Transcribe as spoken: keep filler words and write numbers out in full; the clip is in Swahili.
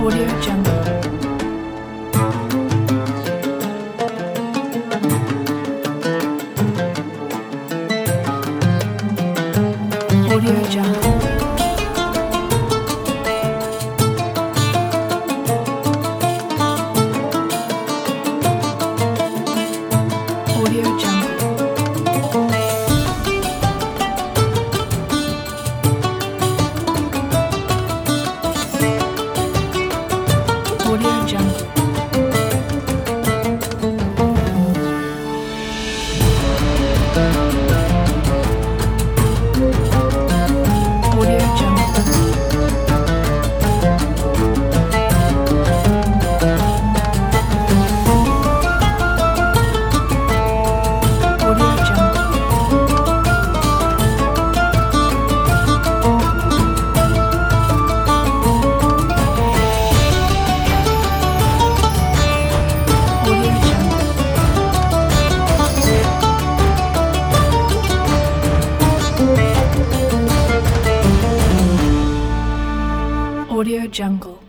Audio Jungle. Audio Jungle. Audio Jungle. Audio Jungle. Audio Jungle. Audio Jungle. Audio Jungle. Audio Jungle.